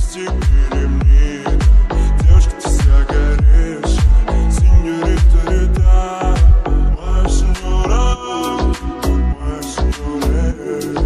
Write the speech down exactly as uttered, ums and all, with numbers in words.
Пристегни ремни, девушка, ты вся горишь, сеньорита Рита, моя сеньора, моя сеньора.